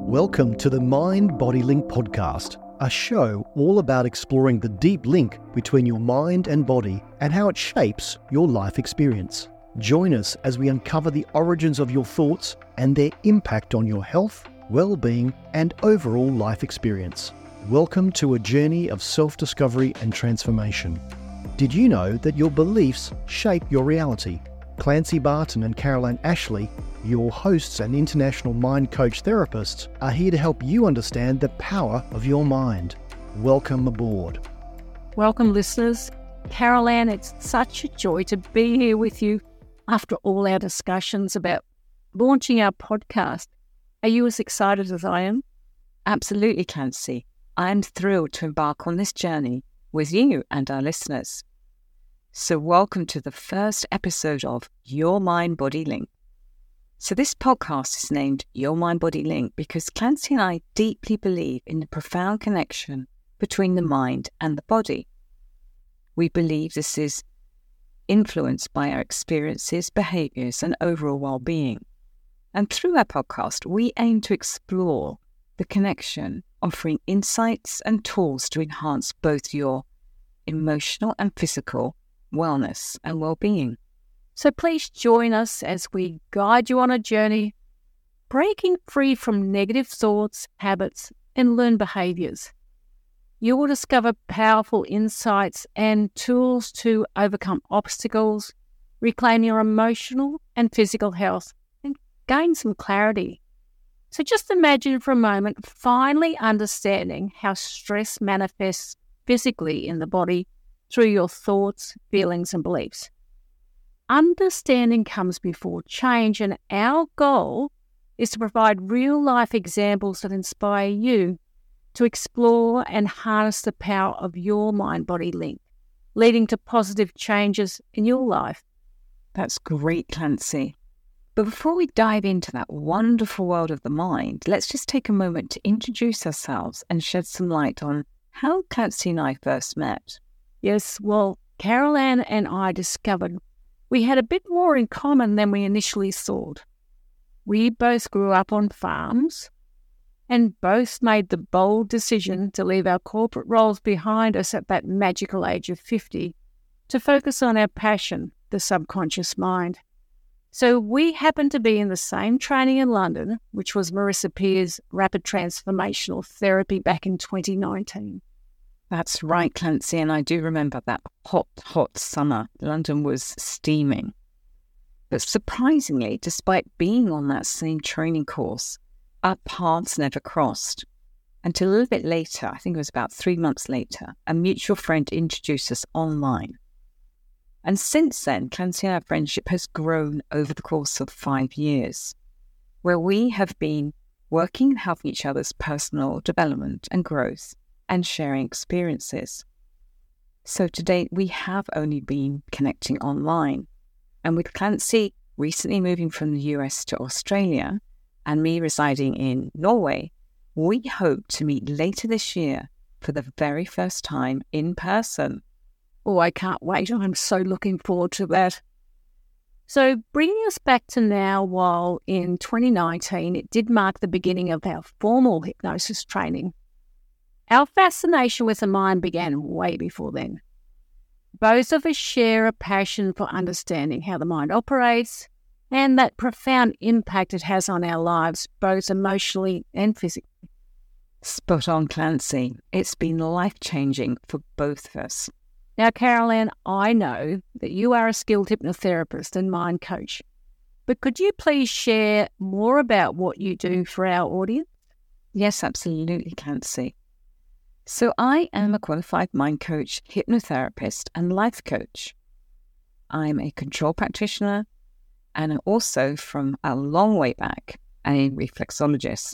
Welcome to the Mind Body Link podcast, a show all about exploring the deep link between your mind and body and how it shapes your life experience. Join us as we uncover the origins of your thoughts and their impact on your health, well-being, and overall life experience. Welcome to a journey of self-discovery and transformation. Did you know that your beliefs shape your reality? Clancy Barton and Caroline Ashley, your hosts and international mind coach therapists, are here to help you understand the power of your mind. Welcome aboard. Welcome, listeners. Caroline, it's such a joy to be here with you after all our discussions about launching our podcast. Are you as excited as I am? Absolutely, Clancy. I'm thrilled to embark on this journey with you and our listeners. So welcome to the first episode of Your Mind Body Link. So this podcast is named Your Mind Body Link because Clancy and I deeply believe in the profound connection between the mind and the body. We believe this is influenced by our experiences, behaviours and overall well-being. And through our podcast, we aim to explore the connection, offering insights and tools to enhance both your emotional and physical wellness and well-being. So please join us as we guide you on a journey, breaking free from negative thoughts, habits, and learned behaviours. You will discover powerful insights and tools to overcome obstacles, reclaim your emotional and physical health, and gain some clarity. So just imagine for a moment finally understanding how stress manifests physically in the body through your thoughts, feelings, and beliefs. Understanding comes before change, and our goal is to provide real-life examples that inspire you to explore and harness the power of your mind-body link, leading to positive changes in your life. That's great, Clancy. But before we dive into that wonderful world of the mind, let's just take a moment to introduce ourselves and shed some light on how Clancy and I first met. Yes, well, Caroline and I discovered we had a bit more in common than we initially thought. We both grew up on farms and both made the bold decision to leave our corporate roles behind us at that magical age of 50 to focus on our passion, the subconscious mind. So we happened to be in the same training in London, which was Marissa Peer's Rapid Transformational Therapy back in 2019. That's right, Clancy, and I do remember that hot summer. London was steaming. But surprisingly, despite being on that same training course, our paths never crossed. Until a little bit later, I think it was about 3 months later, a mutual friend introduced us online. And since then, Clancy and our friendship has grown over the course of 5 years, where we have been working and helping each other's personal development and growth, and sharing experiences. So to date, we have only been connecting online. And with Clancy recently moving from the US to Australia and me residing in Norway, we hope to meet later this year for the very first time in person. Oh, I can't wait. I'm so looking forward to that. So bringing us back to now, while in 2019, it did mark the beginning of our formal hypnosis training. Our fascination with the mind began way before then. Both of us share a passion for understanding how the mind operates and that profound impact it has on our lives, both emotionally and physically. Spot on, Clancy. It's been life-changing for both of us. Now, Caroline, I know that you are a skilled hypnotherapist and mind coach, but could you please share more about what you do for our audience? Yes, absolutely, Clancy. So I am a qualified mind coach, hypnotherapist, and life coach. I'm a control practitioner and also, from a long way back, a reflexologist.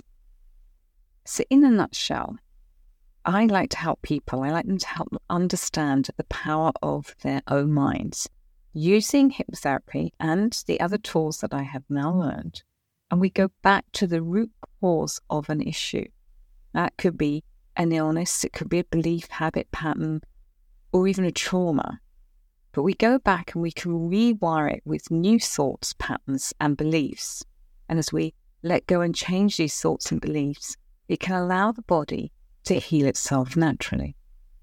So in a nutshell, I like to help people. I like them to help them understand the power of their own minds using hypnotherapy and the other tools that I have now learned. And we go back to the root cause of an issue. That could be an illness, it could be a belief, habit, pattern, or even a trauma. But we go back and we can rewire it with new thoughts, patterns, and beliefs. And as we let go and change these thoughts and beliefs, it can allow the body to heal itself naturally.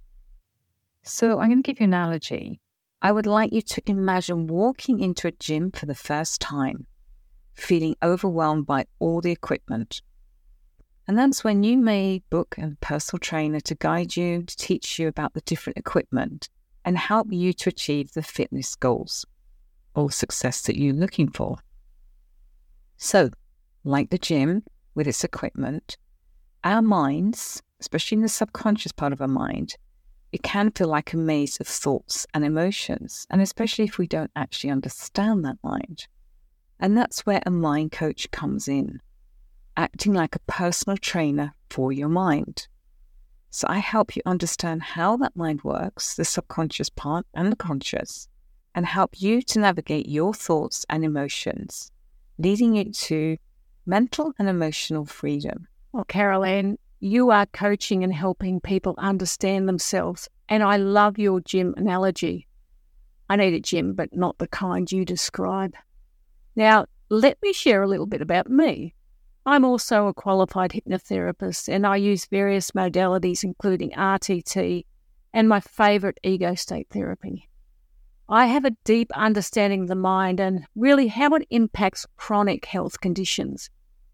So I'm going to give you an analogy. I would like you to imagine walking into a gym for the first time, feeling overwhelmed by all the equipment. And that's when you may book a personal trainer to guide you, to teach you about the different equipment and help you to achieve the fitness goals or success that you're looking for. So, like the gym with its equipment, our minds, especially in the subconscious part of our mind, it can feel like a maze of thoughts and emotions, and especially if we don't actually understand that mind. And that's where a mind coach comes in, acting like a personal trainer for your mind. So I help you understand how that mind works, the subconscious part and the conscious, and help you to navigate your thoughts and emotions, leading you to mental and emotional freedom. Well, Carol-Ann, you are coaching and helping people understand themselves, and I love your gym analogy. I need a gym, but not the kind you describe. Now, let me share a little bit about me. I'm also a qualified hypnotherapist, and I use various modalities, including RTT and my favourite ego state therapy. I have a deep understanding of the mind and really how it impacts chronic health conditions.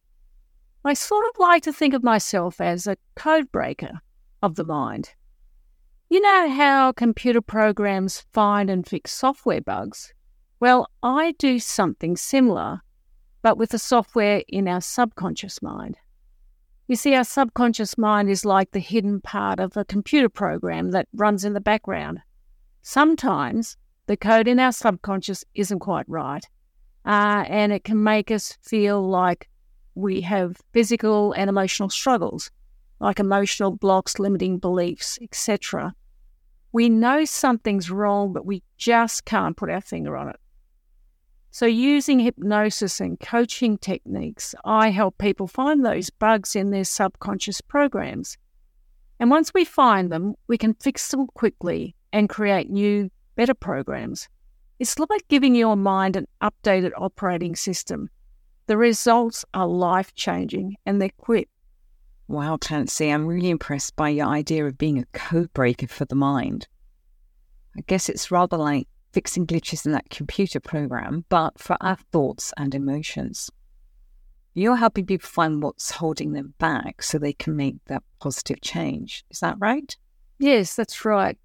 I sort of like to think of myself as a code breaker of the mind. You know how computer programs find and fix software bugs? Well, I do something similar, but with the software in our subconscious mind. You see, our subconscious mind is like the hidden part of a computer program that runs in the background. Sometimes the code in our subconscious isn't quite right, and it can make us feel like we have physical and emotional struggles, like emotional blocks, limiting beliefs, etc. We know something's wrong, but we just can't put our finger on it. So using hypnosis and coaching techniques, I help people find those bugs in their subconscious programs. And once we find them, we can fix them quickly and create new, better programs. It's like giving your mind an updated operating system. The results are life-changing and they're quick. Wow, Clancy, I'm really impressed by your idea of being a code breaker for the mind. I guess it's rather like fixing glitches in that computer program, but for our thoughts and emotions. You're helping people find what's holding them back so they can make that positive change. Is that right? Yes, that's right.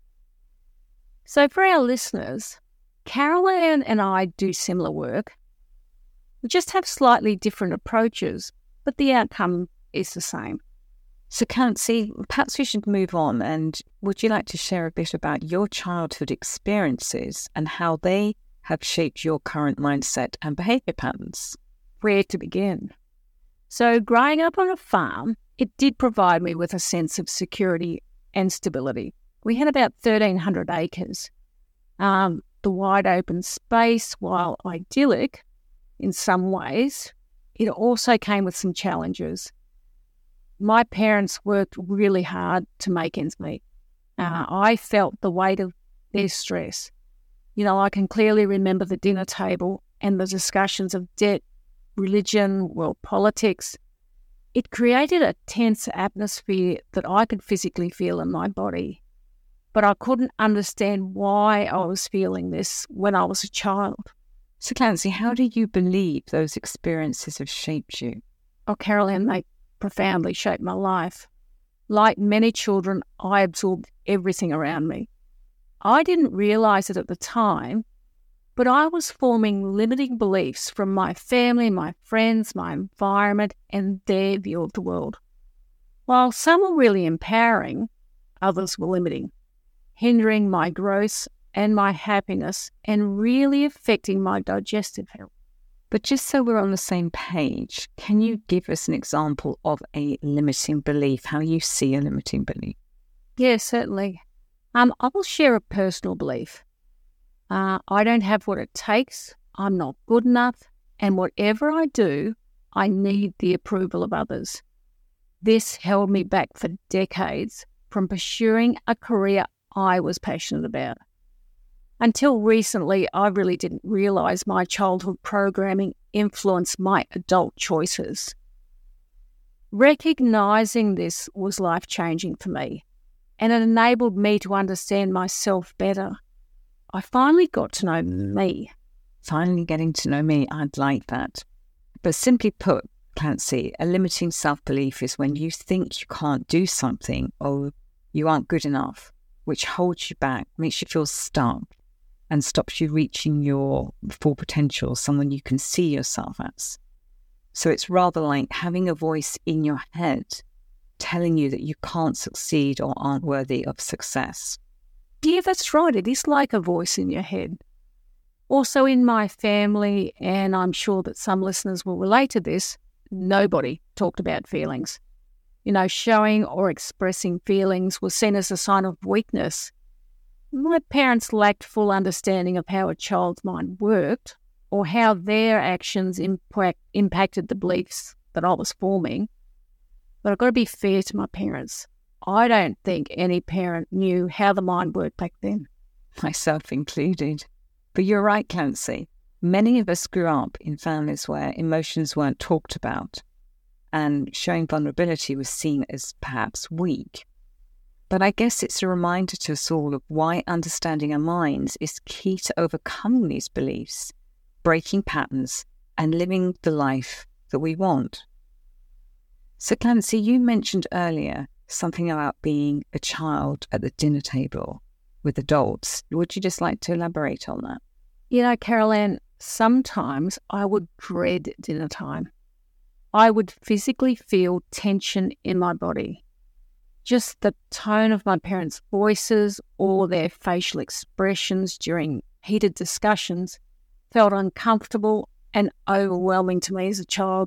So for our listeners, Carol-Ann and I do similar work. We just have slightly different approaches, but the outcome is the same. So, Clancy, perhaps we should move on. And would you like to share a bit about your childhood experiences and how they have shaped your current mindset and behaviour patterns? Where to begin? So, growing up on a farm, it did provide me with a sense of security and stability. We had about 1,300 acres. The wide open space, while idyllic in some ways, it also came with some challenges. My parents worked really hard to make ends meet. I felt the weight of their stress. You know, I can clearly remember the dinner table and the discussions of debt, religion, world politics. It created a tense atmosphere that I could physically feel in my body. But I couldn't understand why I was feeling this when I was a child. So, Clancy, how do you believe those experiences have shaped you? Oh, Carol-Ann, they profoundly shaped my life. Like many children, I absorbed everything around me. I didn't realise it at the time, but I was forming limiting beliefs from my family, my friends, my environment, and their view of the world. While some were really empowering, others were limiting, hindering my growth and my happiness and really affecting my digestive health. But just so we're on the same page, can you give us an example of a limiting belief, how you see a limiting belief? Yes, certainly. I will share a personal belief. I don't have what it takes, I'm not good enough, and whatever I do, I need the approval of others. This held me back for decades from pursuing a career I was passionate about. Until recently, I really didn't realise my childhood programming influenced my adult choices. Recognising this was life-changing for me, and it enabled me to understand myself better. I finally got to know me. Finally getting to know me, I'd like that. But simply put, Clancy, a limiting self-belief is when you think you can't do something or you aren't good enough, which holds you back, makes you feel stuck, and stops you reaching your full potential, someone you can see yourself as. So it's rather like having a voice in your head telling you that you can't succeed or aren't worthy of success. Yeah, that's right. It is like a voice in your head. Also in my family, and I'm sure that some listeners will relate to this, nobody talked about feelings. Showing or expressing feelings was seen as a sign of weakness. My parents lacked full understanding of how a child's mind worked or how their actions impacted the beliefs that I was forming. But I've got to be fair to my parents. I don't think any parent knew how the mind worked back then. Myself included. But you're right, Clancy. Many of us grew up in families where emotions weren't talked about, and showing vulnerability was seen as perhaps weak. But I guess it's a reminder to us all of why understanding our minds is key to overcoming these beliefs, breaking patterns, and living the life that we want. So Clancy, you mentioned earlier something about being a child at the dinner table with adults. Would you just like to elaborate on that? Carol-Anne, sometimes I would dread dinner time. I would physically feel tension in my body. Just the tone of my parents' voices or their facial expressions during heated discussions felt uncomfortable and overwhelming to me as a child.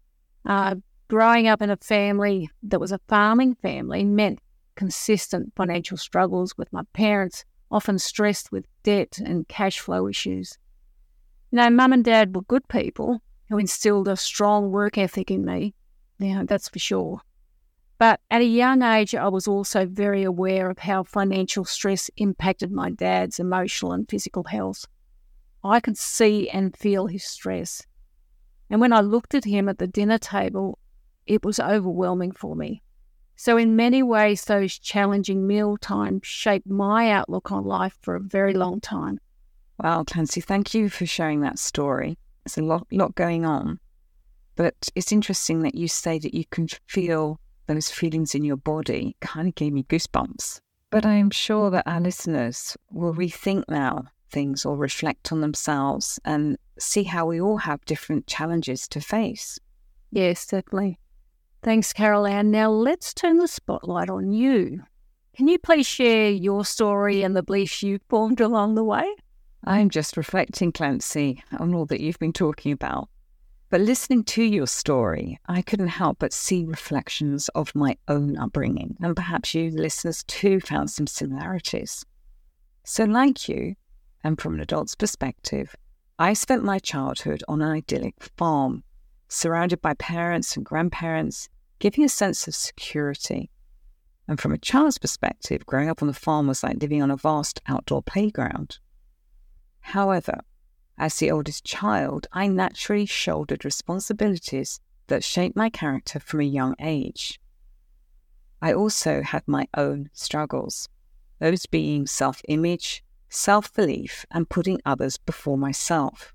Growing up in a family that was a farming family meant consistent financial struggles with my parents, often stressed with debt and cash flow issues. Mum and Dad were good people who instilled a strong work ethic in me. That's for sure. But at a young age, I was also very aware of how financial stress impacted my dad's emotional and physical health. I could see and feel his stress. And when I looked at him at the dinner table, it was overwhelming for me. So in many ways, those challenging meal times shaped my outlook on life for a very long time. Wow, Clancy, thank you for sharing that story. There's a lot going on. But it's interesting that you say that you can feel those feelings in your body. Kind of gave me goosebumps. But I'm sure that our listeners will rethink now things or reflect on themselves and see how we all have different challenges to face. Yes, definitely. Thanks, Carol-Anne. Now let's turn the spotlight on you. Can you please share your story and the beliefs you formed along the way? I'm just reflecting, Clancy, on all that you've been talking about. But listening to your story, I couldn't help but see reflections of my own upbringing, and perhaps you listeners too found some similarities. So like you, and from an adult's perspective, I spent my childhood on an idyllic farm, surrounded by parents and grandparents, giving a sense of security. And from a child's perspective, growing up on the farm was like living on a vast outdoor playground. However, as the oldest child, I naturally shouldered responsibilities that shaped my character from a young age. I also had my own struggles, those being self-image, self-belief, and putting others before myself.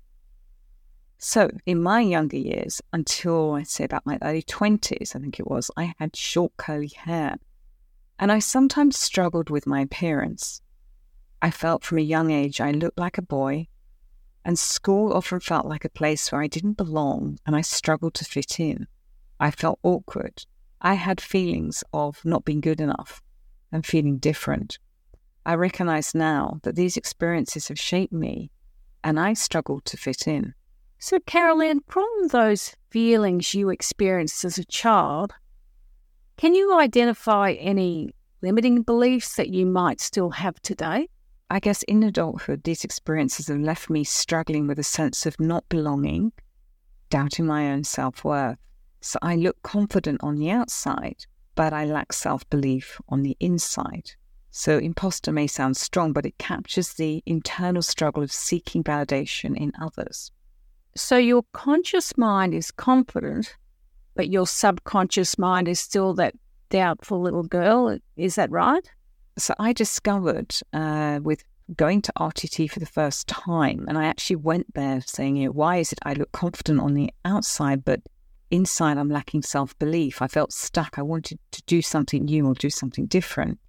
So in my younger years, until I'd say about my early 20s, I think it was, I had short curly hair. And I sometimes struggled with my appearance. I felt from a young age I looked like a boy, and school often felt like a place where I didn't belong and I struggled to fit in. I felt awkward. I had feelings of not being good enough and feeling different. I recognize now that these experiences have shaped me and I struggled to fit in. So, Carol-Anne, from those feelings you experienced as a child, can you identify any limiting beliefs that you might still have today? I guess in adulthood, these experiences have left me struggling with a sense of not belonging, doubting my own self-worth. So I look confident on the outside, but I lack self-belief on the inside. So imposter may sound strong, but it captures the internal struggle of seeking validation in others. So your conscious mind is confident, but your subconscious mind is still that doubtful little girl. Is that right? So I discovered with going to RTT for the first time, and I actually went there saying, why is it I look confident on the outside, but inside I'm lacking self-belief? I felt stuck. I wanted to do something new or do something different.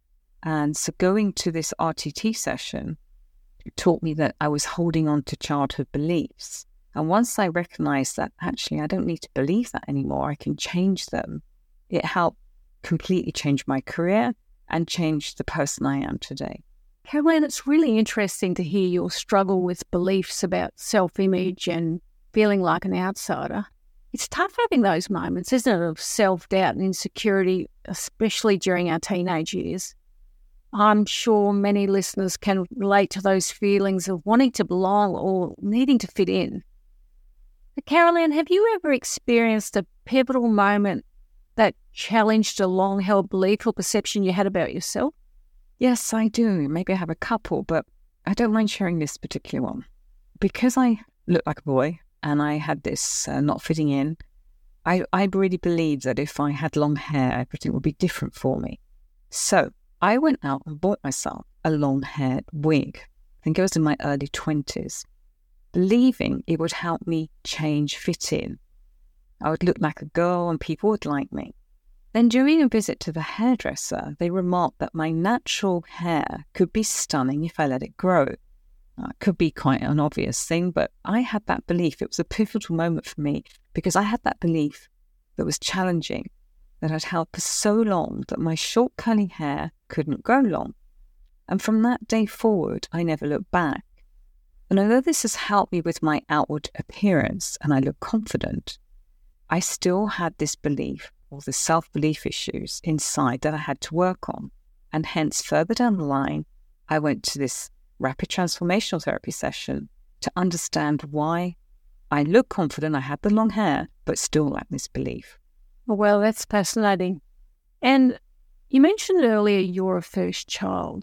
And so going to this RTT session taught me that I was holding on to childhood beliefs. And once I recognized that actually I don't need to believe that anymore, I can change them, it helped completely change my career and change the person I am today. Caroline, it's really interesting to hear your struggle with beliefs about self-image and feeling like an outsider. It's tough having those moments, isn't it, of self-doubt and insecurity, especially during our teenage years. I'm sure many listeners can relate to those feelings of wanting to belong or needing to fit in. But Caroline, have you ever experienced a pivotal moment that challenged a long-held belief or perception you had about yourself? Yes, I do. Maybe I have a couple, but I don't mind sharing this particular one. Because I look like a boy and I had this not fitting in, I really believed that if I had long hair, everything would be different for me. So I went out and bought myself a long-haired wig. I think I was in my early 20s, believing it would help me change, fit in. I would look like a girl and people would like me. Then during a visit to the hairdresser, they remarked that my natural hair could be stunning if I let it grow. It could be quite an obvious thing, but I had that belief. It was a pivotal moment for me because I had that belief that was challenging, that I'd held for so long that my short curly hair couldn't grow long. And from that day forward, I never looked back. And although this has helped me with my outward appearance and I look confident, I still had this belief or the self-belief issues inside that I had to work on. And hence, further down the line, I went to this rapid transformational therapy session to understand why I look confident, I had the long hair, but still lacked this belief. Well, that's fascinating. And you mentioned earlier you're a first child.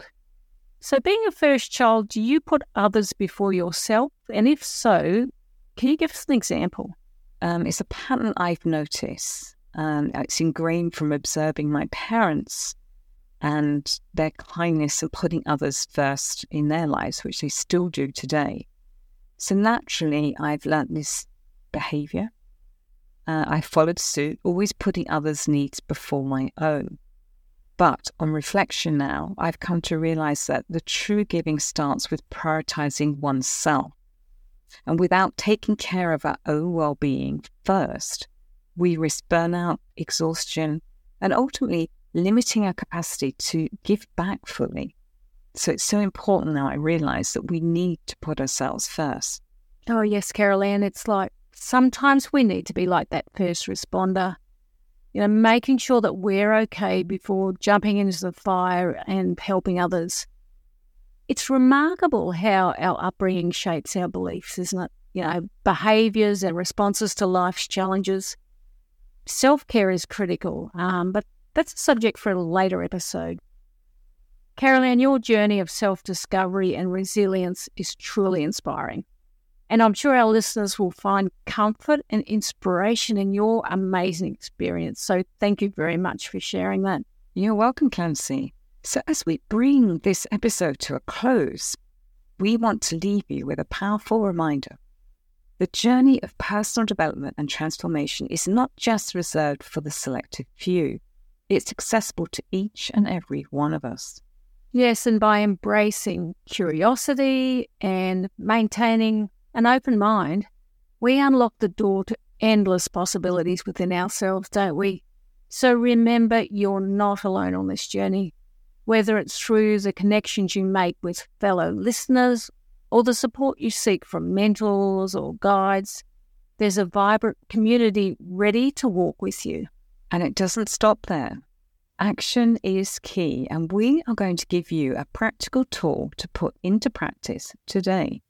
So being a first child, do you put others before yourself? And if so, can you give us an example? It's a pattern I've noticed. It's ingrained from observing my parents and their kindness and putting others first in their lives, which they still do today. So naturally, I've learnt this behaviour. I followed suit, always putting others' needs before my own. But on reflection now, I've come to realise that the true giving starts with prioritising oneself. And without taking care of our own well-being first, we risk burnout, exhaustion, and ultimately limiting our capacity to give back fully. So it's so important now I realise that we need to put ourselves first. Oh yes, Caroline, it's like sometimes we need to be like that first responder, making sure that we're okay before jumping into the fire and helping others. It's remarkable how our upbringing shapes our beliefs, isn't it? Behaviours and responses to life's challenges. Self-care is critical, but that's a subject for a later episode. Caroline, your journey of self-discovery and resilience is truly inspiring. And I'm sure our listeners will find comfort and inspiration in your amazing experience. So thank you very much for sharing that. You're welcome, Clancy. So as we bring this episode to a close, we want to leave you with a powerful reminder. The journey of personal development and transformation is not just reserved for the selected few. It's accessible to each and every one of us. Yes, and by embracing curiosity and maintaining an open mind, we unlock the door to endless possibilities within ourselves, don't we? So remember, you're not alone on this journey. Whether it's through the connections you make with fellow listeners or the support you seek from mentors or guides, there's a vibrant community ready to walk with you. And it doesn't stop there. Action is key, and we are going to give you a practical tool to put into practice today.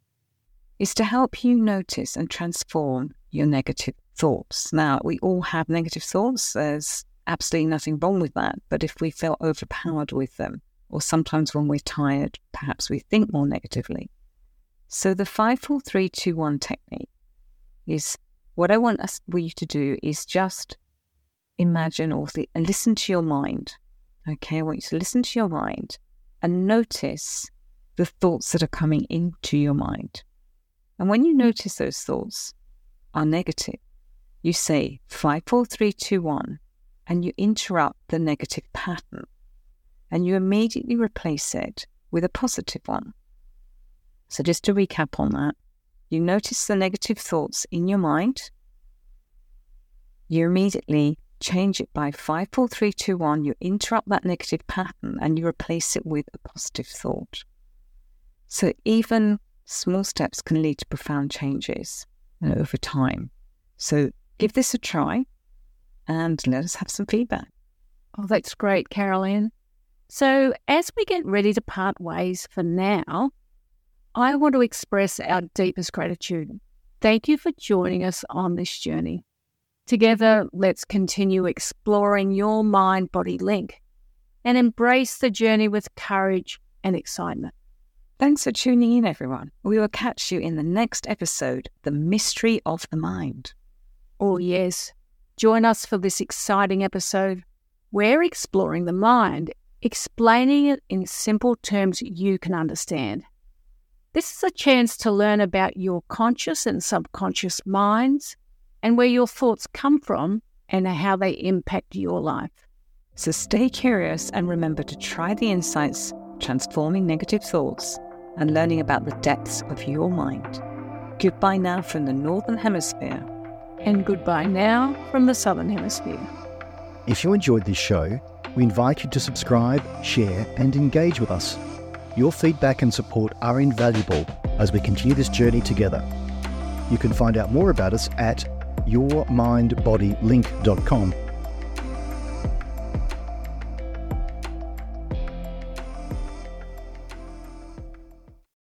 It's to help you notice and transform your negative thoughts. Now, we all have negative thoughts. There's absolutely nothing wrong with that. But if we feel overpowered with them, or sometimes when we're tired, perhaps we think more negatively. So the 5, 4, 3, 2, 1 technique is what I want you to do is just imagine and listen to your mind. Okay, I want you to listen to your mind and notice the thoughts that are coming into your mind. And when you notice those thoughts are negative, you say 5, 4, 3, 2, 1, and you interrupt the negative pattern. And you immediately replace it with a positive one. So just to recap on that, you notice the negative thoughts in your mind. You immediately change it by 5, 4, 3, 2, 1. You interrupt that negative pattern and you replace it with a positive thought. So even small steps can lead to profound changes over time. So give this a try and let us have some feedback. Oh, that's great, Carol-Anne. So as we get ready to part ways for now, I want to express our deepest gratitude. Thank you for joining us on this journey. Together, let's continue exploring your mind-body link and embrace the journey with courage and excitement. Thanks for tuning in, everyone. We will catch you in the next episode, The Mystery of the Mind. Oh, yes. Join us for this exciting episode. We're exploring the mind, explaining it in simple terms you can understand. This is a chance to learn about your conscious and subconscious minds and where your thoughts come from and how they impact your life. So stay curious and remember to try the insights, transforming negative thoughts and learning about the depths of your mind. Goodbye now from the Northern Hemisphere. And goodbye now from the Southern Hemisphere. If you enjoyed this show, we invite you to subscribe, share, and engage with us. Your feedback and support are invaluable as we continue this journey together. You can find out more about us at yourmindbodylink.com